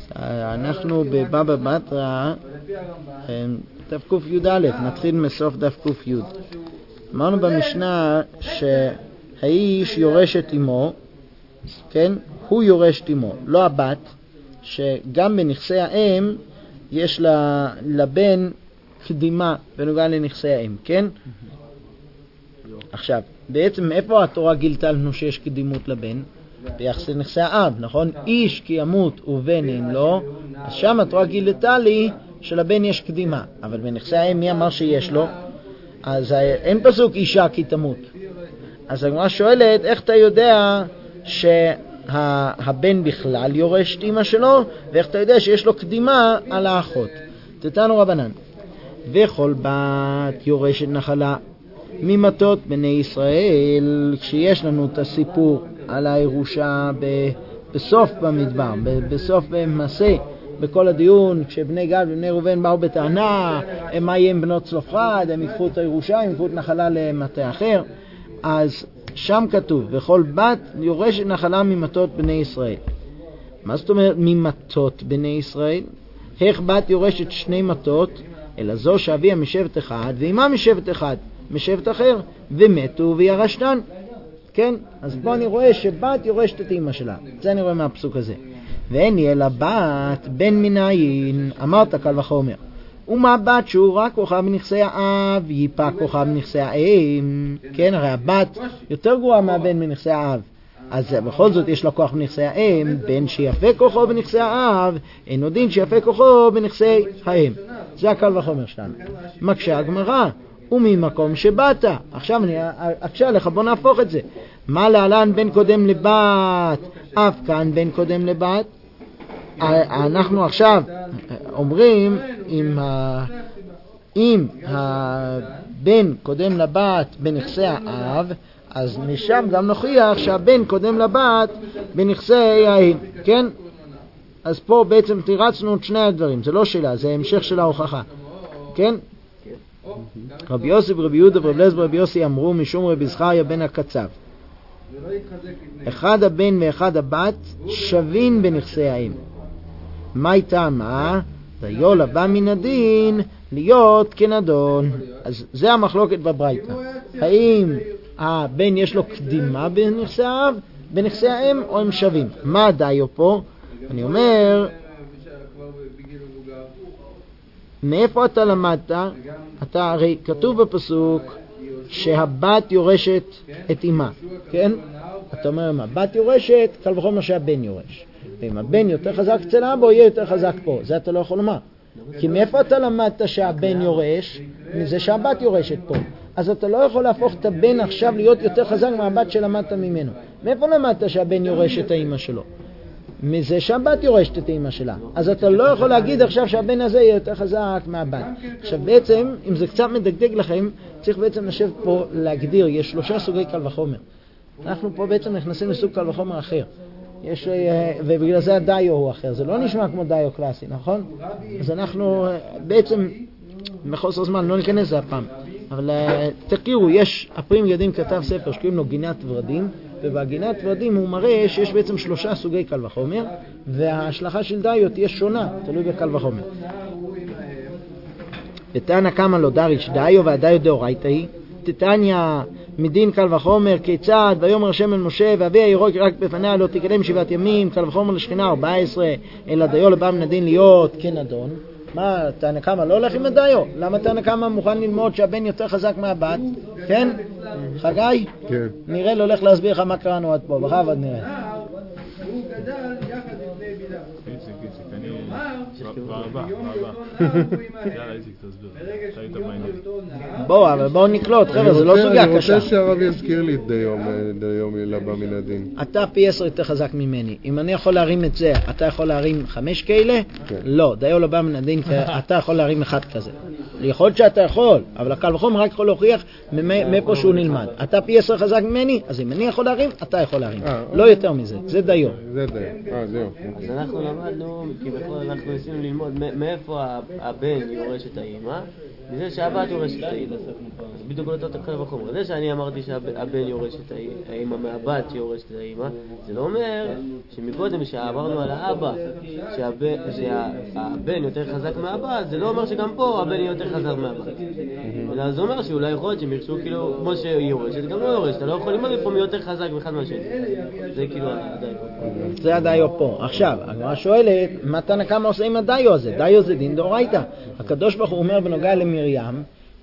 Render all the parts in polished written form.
אנחנו בבבא בתרא, דף ק"א, נתחיל מסוף דף ק"י. אמרנו במשנה שהאיש יורש את אמו, כן? הוא יורש את אמו, לא הבת, שגם בנכסי האם יש לבן קדימה בנוגע לנכסי האם, כן? עכשיו, בעצם איפה התורה גילתה לנו שיש קדימות לבן? ביחס לנכסי האב, נכון? איש כי ימות ובן אין לו, אז שם התורה גילתה לי שלבן יש קדימה, אבל בנכסי האם מי אמר שיש לו? אז אין פסוק אישה כי תמות. אז הגמרא שואלת, איך אתה יודע שהבן בכלל יורש את אמא שלו, ואיך אתה יודע שיש לו קדימה על האחות? תתנו רבנן, וכל בת יורשת נחלה ממתות בני ישראל. כשיש לנו את הסיפור על הירושה בסוף במדבר, בסוף במעשה, בכל הדיון, כשבני גד ובני ראובן באו בטענה, מה יהיה עם בנות צלופחד, הם יקחו את הירושה, הם יקחו את נחלה למטה אחר, אז שם כתוב, וכל בת יורשת נחלה ממתות בני ישראל. מה זאת אומרת ממתות בני ישראל? איך בת יורשת שני מתות, אלא זו שאביה משבט אחד ואימה משבט אחד, משבט אחר, ומתו וירשתן. כן? אז פה אני רואה שבת יורשת את אמא שלה. זה אני רואה מהפסוק הזה. ואין יהיה לה בת בן מנין, אמרת קל וחומר. ומה בת שהוא רק כוכב בנכסי האב, ייפה כוכב בנכסי האם. כן, הרי הבת יותר גרועה מהבן בנכסי האב. אז בכל זאת יש לה כוח בנכסי האם, בן שיפה כוחו בנכסי האב, אין עוד דין שיפה כוחו בנכסי האם. זה הקל וחומר שלנו. מקשה הגמרא, וממקום שבאת. עכשיו אני אקשה לך, בוא נהפוך את זה. מה להלן בן קודם לבת, אף כאן בן קודם לבת? אנחנו עכשיו אומרים, אם הבן קודם לבת בנכסי האב, אז משם גם נוכיח שהבן קודם לבת בנכסי האם, כן? אז פה בעצם תירצנו את שני הדברים, זה לא שאלה, זה המשך של ההוכחה, כן? רבי יוסי ורבי יהודה ורבי אליעזר ורבי יוסי אמרו משום רבי זכריה בן הקצב, אחד הבן ואחד הבת שווין בנכסי האם. מה הייתה מה? דיו לבא מן הדין להיות כנדון. אז זה המחלוקת בברייתא, האם הבן יש לו קדימה בנכסי האב, בנכסי האם, או הם שווים? מה דיו פה? אני אומר, מאיפה אתה למדת? אתה הרי כתוב בפסוק שהבת יורשת את אמה, כן? אתה אומר, אם הבת יורשת, קל וחומר שהבן יורש. ואם הבן יותר חזק אצל אבא, הוא יהיה יותר חזק פה. זה אתה לא יכול לומר. כי מאיפה אתה למדת שהבן יורש? מזה שהבת יורשת פה. אז אתה לא יכול להפוך את הבן עכשיו להיות יותר חזק מהבת שלמדת ממנו. מאיפה למדת שהבן יורש את האמא שלו? מזה שהבת יורשת את האמא שלה. אז אתה לא יכול להגיד עכשיו שהבן הזה יהיה יותר חזק מהבת. עכשיו בעצם, אם זה קצת מדגדג לכם, צריך בעצם לשבת פה להגדיר, יש 3 סוגי קל וחומר. אנחנו פה בעצם נכנסים לסוג קל וחומר אחר. ובגלל זה הדיו הוא אחר. זה לא נשמע כמו דיו קלאסי, נכון? אז אנחנו בעצם, מחוסר זמן, לא ניכנס לזה הפעם. אבל תכירו, יש, הפרים ידים כתב ספר שקוראים לו גינת ורדים, ובגינת ורדים הוא מראה שיש בעצם 3 סוגי קל וחומר, וההשלכה של דיו תהיה שונה, תלוי בקל וחומר. ותנא קמא לא דריש דיו, והדיו דאורייתא היא. תתניא מדין קל וחומר כיצד, ויאמר השם אל משה ואביה ירוק רק בפניה לא תקדם 7 ימים, קל וחומר לשכינה 14, אלא דיו לבא מן הדין להיות כנדון. מה, תנא קמא לא הולך עם הדיו? למה תנא קמא מוכן ללמוד שהבן יותר חזק מהבת? כן? חגי? כן. נראה לו, הולך להסביר לך מה קראנו עד פה, בכבוד נראה. הוא גדל יחד לפני בידה. בואו נקלוט, חבר'ה, זה לא סוגיה קשה. אני רוצה שהרב יזכיר לי את דיום לבא מן הדין. אתה פי 10 יותר חזק ממני. אם אני יכול להרים את זה, אתה יכול להרים 5 כאלה? לא, דיום לבא מן הדין, אתה יכול להרים 1 כזה. יכול להיות שאתה יכול, אבל הקל וחומר רק יכול להוכיח מאיפה שהוא נלמד. אתה פי 10 חזק ממני, אז אם אני יכול להרים, אתה יכול להרים. לא יותר מזה, זה דיום. זה דיום, זהו. אז אנחנו למדנו, כי בכל אנחנו ניסינו ללמוד מאיפה הבן יורש את האמא, מזה שהבת יורש את האמא. אז בדיוק אותו קל וחומר. זה שאני אמרתי שהבן יורש את האמא מהבת שיורש את האמא, זה לא אומר שמקודם שעברנו על האבא, שהבן יותר חזק מהבת, זה לא אומר שגם פה הבן יהיה יותר חזק מהבת. אלא זה אומר שאולי יכול להיות שהם ירשו כאילו, כמו שהיא יורשת, גם לא יורשת. אתה לא יכול ללמוד פה מי יותר חזק מאחד מהשני. זה כאילו הדיו. זה הדיו פה. עכשיו, הגמרא שואלת, מה תנא קמא עושה עם הדיו הזה? דיו זה דין דאורייתא. הקדוש ברוך הוא אומר בנוגע למרים,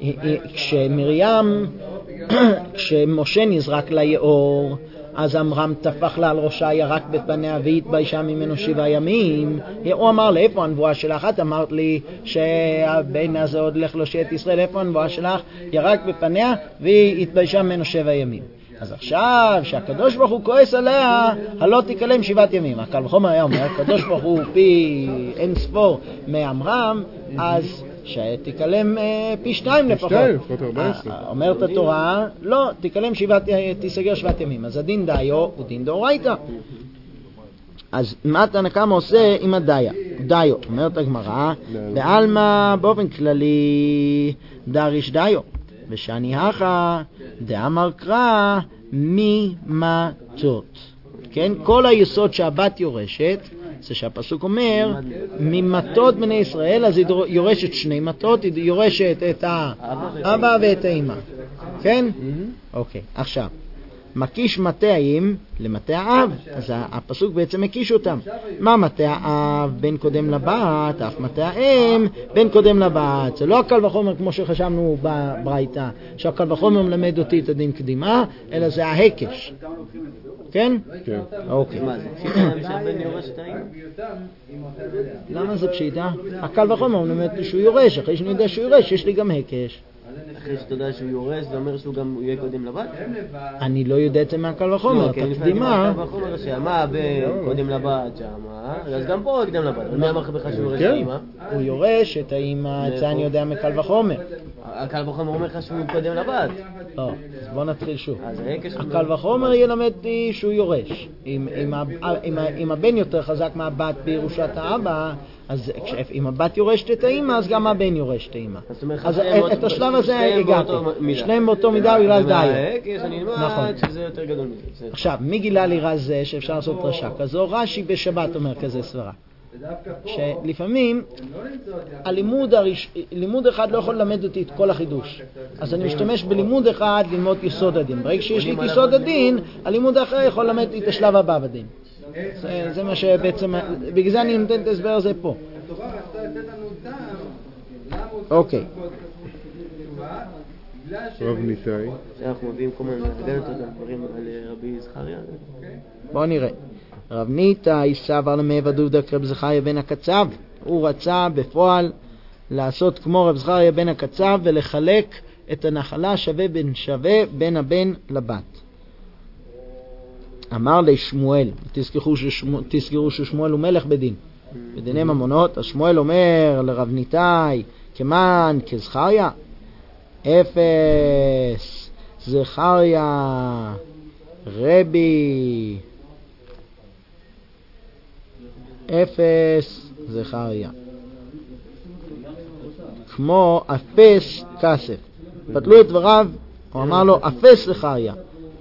כשמשה נזרק ליאור, אז עמרם טפח לה על ראשה, ירק בפניה והתביישה ממנו 7 ימים. הוא אמר לה, איפה הנבואה שלך? את אמרת לי שהבן הזה עוד הולך להושיע את ישראל, איפה הנבואה שלך? ירק בפניה והיא התביישה ממנו 7 ימים. אז עכשיו שהקדוש ברוך הוא כועס עליה, הלא תיכלם 7 ימים. הקל וחומר היה אומר, הקדוש ברוך הוא פי אין ספור מעמרם, אז שתיכלם פי 2 לפחות. אומרת התורה, לא, תיסגר 7 ימים. אז הדין דיו הוא דין דאורייתא. אז מה תנא קמא עושה עם דיו? אומרת הגמרא, בעלמא באופן כללי דריש דיו, ושאני הכא דאמר קרא ממתות. כן, כל היסוד שהבת יורשת זה שהפסוק אומר ממתות בני ישראל, אז היא יורשת 2 מתות, היא יורשת את האבא ואת האמא. כן? אוקיי, עכשיו מקיש מטה האם למטה האב, אז הפסוק בעצם מקיש אותם. מה מטה האב? בן קודם לבת, אף מטה האם בן קודם לבת. זה לא הקל וחומר כמו שחשבנו בברייתא, שהקל וחומר מלמד אותי את הדין קדימה, אלא זה ההקש. כן? כן. אוקיי. מה זה? פשיטה שהבן יורש את האמא? למה זה פשיטה? הקל וחומר מלמד לי שהוא יורש, אחרי שאני יודע שהוא יורש יש לי גם הקש. אחרי שאתה יודע שהוא יורש, זה אומר שהוא גם יהיה קודם לבת? אני לא יודע את זה מהקל וחומר, תקדימה. הקל וחומר שמה הבן קודם לבת שמה, אז גם פה קודם לבת. אבל מי אמר לך בכלל שהוא יורש את האמא? הוא יורש את האמא, את זה אני יודע מקל וחומר. הקל וחומר אומר לך שהוא קודם לבת. אז בוא נתחיל שוב. הקל הקל וחומר ילמד לי שהוא יורש. אם הבן יותר חזק מהבת בירושת האבא, אז אם הבת יורשת את האמא, אז גם הבן יורש את האמא. אז את השלב הזה הגעתי. שניהם באותו מידה בגלל דיו. נכון. שזה יותר גדול מזה. עכשיו, מי גילה לי רז זה שאפשר לעשות רשע כזו? רש"י בשבת אומר כזה סברה. שלפעמים לימוד אחד לא יכול ללמד אותי את כל החידוש, אז אני משתמש בלימוד אחד ללמוד יסוד הדין. ברגע שיש לי את יסוד הדין, הלימוד האחר יכול ללמד לי את השלב הבא בדין. זה מה שבעצם, בגלל זה אני נותן את ההסבר הזה פה. אוקיי. רב ניתאי. אנחנו מביאים כל מיני נגדת אותם דברים על רבי זכריה. בואו נראה. רב ניתאי סבר למעבד עובדא כרב זכריה בן הקצב. הוא רצה בפועל לעשות כמו רב זכריה בן הקצב ולחלק את הנחלה שווה בין הבן לבת. אמר לשמואל, תזכרו ששמואל הוא מלך בדין, בדיני ממונות. אז שמואל אומר לרב ניתאי, כמן כזכריה? אפס זכריה רבי, אפס זכריה, כמו אפס כסף. בטלו את דבריו, הוא אמר לו אפס זכריה,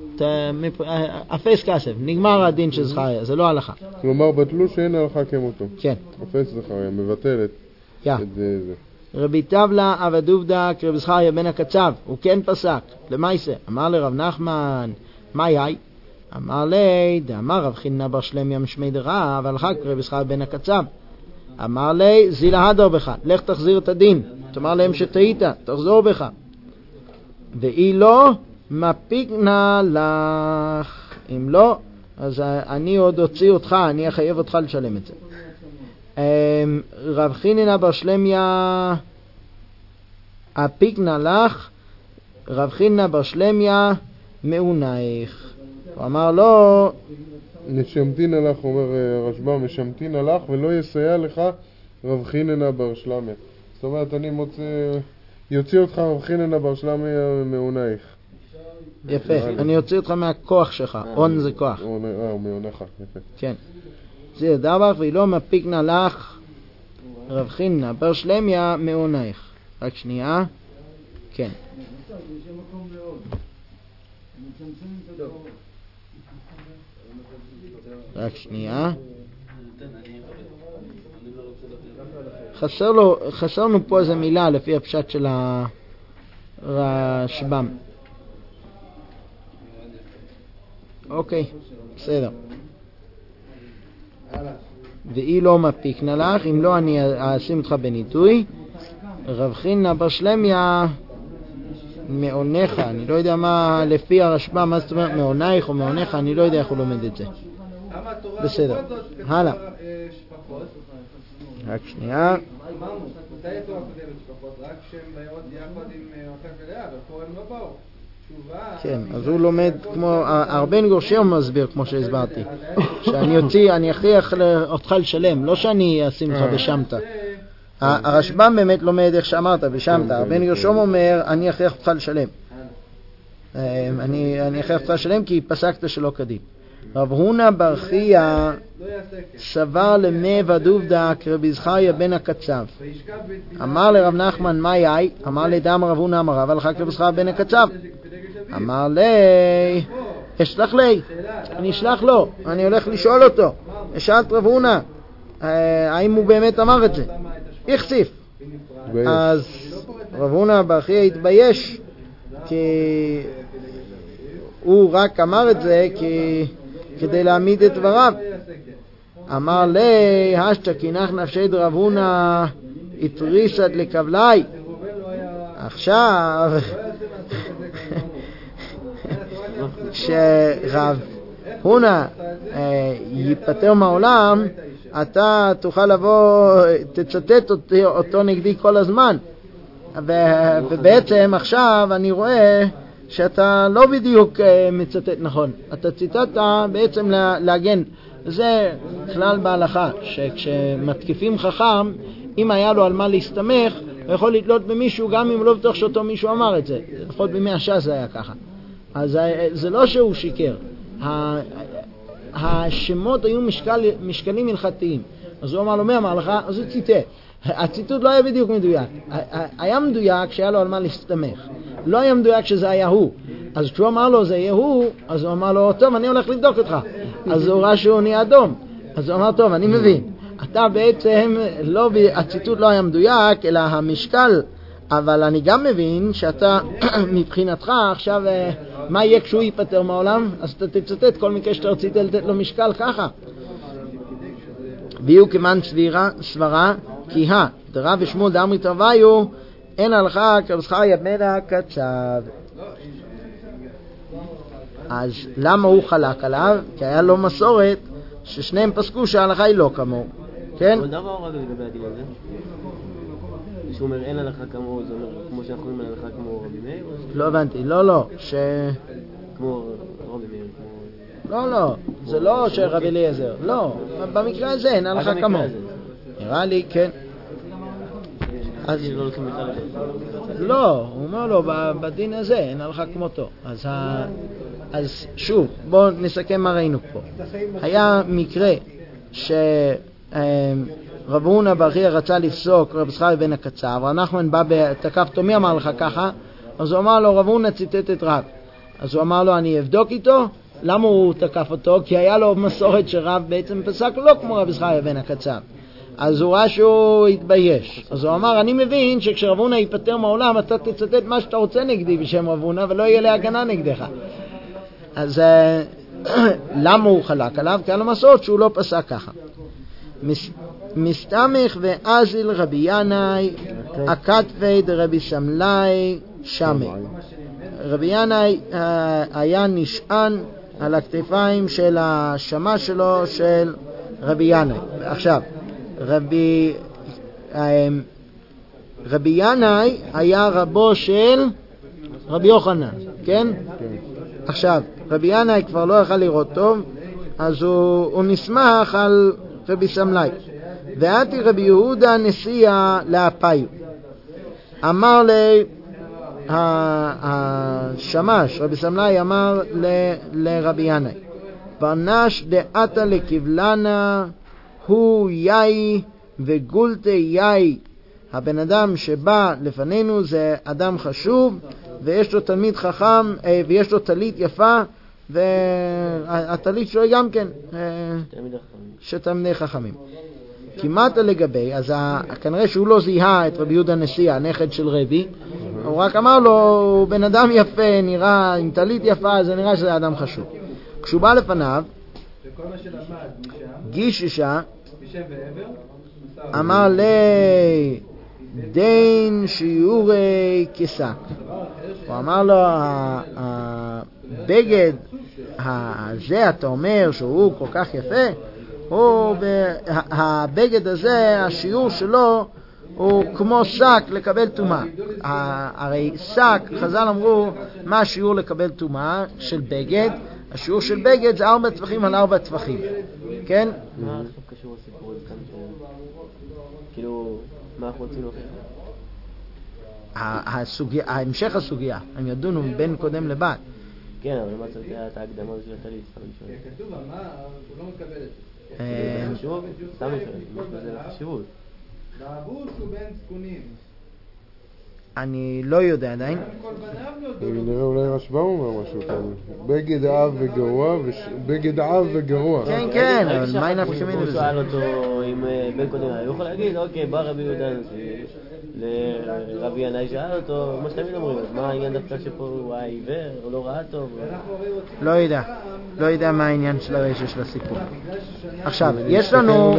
אפס כסף, נגמר הדין של זכריה, זה לא הלכה. כלומר בטלו שאין הלכה כמותו. כן. אפס זכריה, מבטלת את זה. רבי טבלה עבד עובדא כרב זכריה בן הקצב, הוא כן פסק. למעשה, אמר לרב נחמן, מה יאי? אמר לי, דאמר רב חיננה בר שלמיה משמי דרב, הלכה כרב זכריה בן הקצב. אמר לי, זילה הדר בך, לך תחזיר את הדין. תאמר להם שטעית, תחזור בך. ואי לא, מפיקנה לך. אם לא, אז אני עוד אוציא אותך, אני אחייב אותך לשלם את זה. רב חיננה בר שלמיה הפיקנה לך, רב חיננה בר שלמיה מעונייך. הוא אמר לו, משמתין לך, אומר רשב"א, משמתין לך ולא יסייע לך רב חיננה בר שלמיה. זאת אומרת, אני יוציא אותך רב חיננה בר שלמיה מעונייך. יפה, אני יוציא אותך מהכוח שלך. און זה כוח. הוא מעונך, יפה. כן. זה דבר ואילו מפיקנה לך רב חיננה בר שלמיה מעונייך. רק שנייה. כן. רק שנייה. חסרנו פה איזה מילה לפי הפשט של הרשב"ם. אוקיי, בסדר. ואי לא מפיקנה לך, אם לא אני אשים אותך בניתוי. רב חיננה בר שלמיה מעונך, אני לא יודע מה לפי הרשב"ם, מה זאת אומרת מעונייך או מעונך, אני לא יודע איך הוא לומד את זה. בסדר, הלאה. רק שנייה. מתי התורה קודמת שפחות? רק שהם באות יחד עם אותה כליה, אבל פה הם לא באו. כן, אז הוא לומד כמו, הרבן גורשי מסביר כמו שהסברתי, שאני אכריח אותך לשלם, לא שאני אשים לך בשמת. הרשב"ם באמת לומד איך שאמרת בשמת, הרבן גורשי אומר אני אכריח אותך לשלם, אני אכריח אותך לשלם כי פסקת שלא כדין. רב הונא בר חייא סבר למי ודובדא כרבי זכריה בן הקצב. אמר לרב נחמן מה יאי? אמר לדאמר רב הונא אמר רב הלכה כרבי זכריה בן הקצב. אמר לי אשלח לי, אני אשלח לו, אני הולך לשאול אותו. שאלת רב הונא האם הוא באמת אמר את זה? החשיף. אז רב הונא בר חייא התבייש כי הוא רק אמר את זה כדי להעמיד את דבריו. אמר לי השתכינך נפשי דרב הונא התריסת לקבלי. עכשיו שרב הונא ייפטר מהעולם, אתה תוכל לבוא, תצטט אותו נגדי כל הזמן, ובעצם עכשיו אני רואה שאתה לא בדיוק מצטט נכון, אתה ציטטת בעצם להגן. זה כלל בהלכה, שכשמתקיפים חכם, אם היה לו על מה להסתמך, הוא יכול לתלות במישהו גם אם לא בטוח שאותו מישהו אמר את זה. לפחות בימי הש"ס זה היה ככה. אז זה לא שהוא שיקר, השמות היו משקלים הלכתיים. אז הוא אמר לו, מי אמר לך? אז הוא ציטט. הציטוט לא היה בדיוק מדויק. היה מדויק שהיה לו על מה להסתמך. לא היה מדויק שזה היה הוא. אז כשהוא אמר לו זה יהיה הוא, אז הוא אמר לו, טוב, אני הולך לבדוק אותך. אז הוא ראה שהוא נהיה אדום. אז הוא אמר, טוב, אני מבין. אתה בעצם, הציטוט לא היה מדויק, אלא המשקל. אבל אני גם מבין שאתה מבחינתך עכשיו, מה יהיה כשהוא ייפטר מהעולם? אז אתה תצטט כל מקרה שאתה רצית לתת לו משקל ככה. ויהיו כמן סברה, כי דרב ושמואל דאמרי תרוויו, אין הלכה כרבי זכריה בן הקצב. אז למה הוא חלק עליו? כי היה לו מסורת ששניהם פסקו שההלכה היא לא כמוהו. כן? אבל דבר רק לגבי הדין הזה? שהוא אומר אין הלכה כמוהו, זה אומר כמו שאנחנו אומרים הלכה כמו רבי מאיר? לא הבנתי, לא. כמו רבי מאיר, לא, זה לא שרבי אליעזר, לא, במקרה הזה אין הלכה כמוהו. נראה לי, כן. אז לא, הוא אומר לו, בדין הזה אין הלכה כמותו. אז שוב, בואו נסכם מה ראינו פה. היה מקרה שרב הונא בר חייא רצה לפסוק רבי זכריה בן הקצב, רב נחמן בא תקף אותו, מי אמר לך ככה? אז הוא אמר לו, רב הונא ציטט את רב. אז הוא אמר לו, אני אבדוק איתו. למה הוא תקף אותו? כי היה לו מסורת שרב בעצם פסק לא כמו רבי זכריה בן הקצב. אז הוא ראה שהוא התבייש. אז הוא אמר, אני מבין שכשרב הונא ייפטר מהעולם, אתה תצטט מה שאתה רוצה נגדי בשם רב הונא, ולא יהיה להגנה נגדך. אז למה הוא חלק עליו? כי היה לו מסורת שהוא לא פסק ככה. מסתמך ואזיל רבי ינאי, הכתבי דרבי סמלאי שמי. רבי ינאי היה נשען על הכתפיים של השמה שלו של רבי ינאי. עכשיו, רבי ינאי היה רבו של רבי יוחנן, כן? עכשיו, רבי ינאי כבר לא יכל לראות טוב, אז הוא נסמך על רבי סמלאי. ואתי רבי יהודה נשיאה לאפיו. אמר לי השמש, רבי סמלאי אמר לרבי ינאי, פרנש דעתה לקבלנה הוא יאי וגולתי יאי, הבן אדם שבא לפנינו זה אדם חשוב, ויש לו תלמיד חכם, ויש לו טלית יפה, והטלית שלו גם כן שתלמידי חכמים. כמעט לגבי, אז כנראה שהוא לא זיהה את רבי יהודה הנשיא, הנכד של רבי, הוא רק אמר לו, הוא בן אדם יפה, נראה עם טלית יפה, זה נראה שזה אדם חשוב. כשהוא בא לפניו, גיש אישה, אמר לי דין שיעורי כשק. הוא אמר לו, הבגד הזה, אתה אומר שהוא כל כך יפה, הבגד הזה, השיעור שלו הוא כמו שק לקבל טומאה. הרי שק, חז"ל אמרו, מה השיעור לקבל טומאה של בגד? השיעור של בגד זה 4 טפחים על 4 טפחים, כן? מה קשור לסיפור הזה כאן? כאילו, מה אנחנו רוצים להוכיח? המשך הסוגיה, הם ידונו בין קודם לבת. כן, אבל מה צריך את ההקדמה של הטלית? כתוב, מה? הוא לא מקבל את זה. זה חשוב? סתם משהו, זה חשיבות. והבוס הוא בן זקונים. אני לא יודע עדיין. נראה אולי רשב"ם אומר משהו כאן. בגד אב וגרוע, בגד אב וגרוע. כן, כן, אבל מה נפקא מינה הוא בזה? שאל אותו אם בן קודם, הוא יכול להגיד, אוקיי, בא רבי יהודה הנשיא לרבי ינאי, שאל אותו, מה שתמיד אומרים, אז מה העניין דווקא שפה הוא היה עיוור, הוא לא ראה טוב? לא יודע מה העניין של הרשע של הסיפור. עכשיו, יש לנו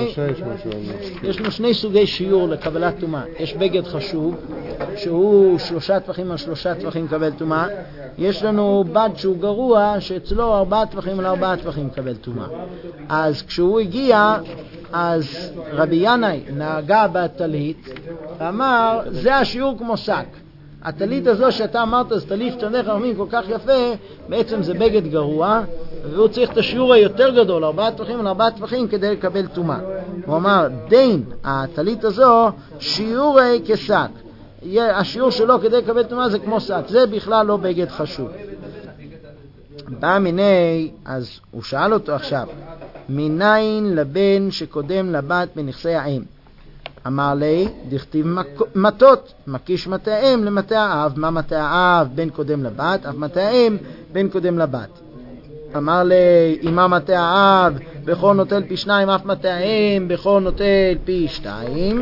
שני סוגי שיעור לקבלת טומאה. יש בגד חשוב, שהוא 3 טפחים על 3 טפחים מקבל טומאה. יש לנו בד שהוא גרוע, שאצלו 4 טפחים על 4 טפחים מקבל טומאה. אז כשהוא הגיע, אז רבי ינאי נהגה בטלית, ואמר, זה השיעור כמו שק. הטלית הזו שאתה אמרת, זה טלית שתלמידי חכמים כל כך יפה, בעצם זה בגד גרוע, והוא צריך את השיעור היותר גדול, 4 טפחים על 4 טפחים, כדי לקבל טומאה. הוא אמר, דין, הטלית הזו, שיעורי כשק. השיעור שלו כדי לקבל טומאה זה כמו שק, זה בכלל לא בגד חשוב. בא מיני, אז הוא שאל אותו עכשיו, מניין לבן שקודם לבת בנכסי האם? אמר לי, דכתיב מטות, מקיש מטה האם למטה האב. מה מטה האב? בן קודם לבת, אף מטה האם בן קודם לבת. אמר לי, אמא מטה האב בכל נוטל פי 2, אף מטה האם בכל נוטל פי 2.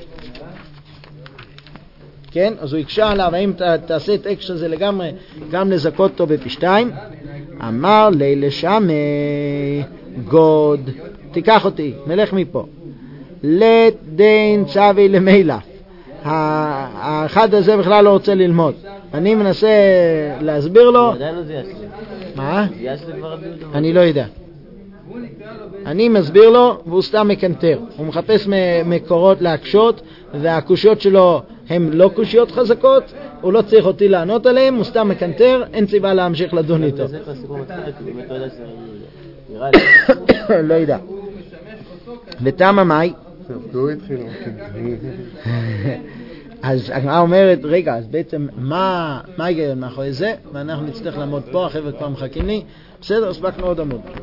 כן, אז הוא יקשה עליו, האם תעשה את האקש הזה לגמרי, גם לזכות אותו בפי 2. אמר לי לשם גוד, תיקח אותי, נלך מפה. לת דין צווי למילה. האחד הזה בכלל לא רוצה ללמוד. אני מנסה להסביר לו. מה? אני לא יודע. אני מסביר לו והוא סתם מקנטר. הוא מחפש מקורות להקשות, והקושיות שלו הן לא קושיות חזקות, הוא לא צריך אותי לענות עליהן, הוא סתם מקנטר, אין סיבה להמשיך לדון איתו. לא יודע. ותמה מאי? אז הגמרא אומרת, רגע, אז בעצם מה ההיגיון מאחורי זה? ואנחנו נצטרך לעמוד פה, החבר'ה כבר מחכים לי. בסדר, הספקנו עוד עמוד.